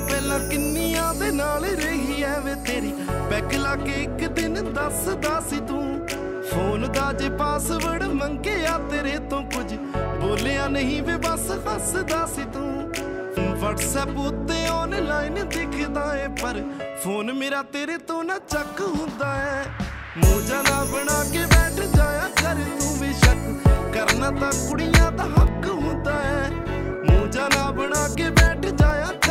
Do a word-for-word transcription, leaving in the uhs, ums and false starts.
ਪਹਿਲਾਂ ਕਿੰਨੀਆਂ ਦੇ ਨਾਲ ਰਹੀ ਐ ਵੇ ਤੇਰੀ ਪੈਗ ਲਾ ਕੇ ਇੱਕ ਦਿਨ ਦੱਸਦਾ ਸੀ ਤੂੰ ਫੋਨ ਦਾ ਜੇ ਪਾਸਵਰਡ ਮੰਗਿਆ ਤੇਰੇ ਤੋਂ ਕੁਝ ਬੋਲਿਆ ਨਹੀਂ ਵੇ ਬਸ ਹੱਸਦਾ ਸੀ ਤੂੰ WhatsApp ਉੱਤੇ ਆਨਲਾਈਨ ਦਿਖਦਾ ਏ ਪਰ ਫੋਨ ਮੇਰਾ ਤੇਰੇ ਤੋਂ ਨਾ ਚੱਕ ਹੁੰਦਾ ਏ ਮੂੰਹ ਨਾ ਬਣਾ ਕੇ ਬੈਠ ਜਾਇਆ ਕਰ ਤੂੰ ਵੀ ਸ਼ੱਕ ਕਰਨਾ ਤਾਂ ਕੁੜੀਆਂ ਦਾ ਹੱਕ ਹੁੰਦਾ ਏ ਮੂੰਹ ਨਾ ਬਣਾ ਕੇ ਬੈਠ ਜਾਇਆ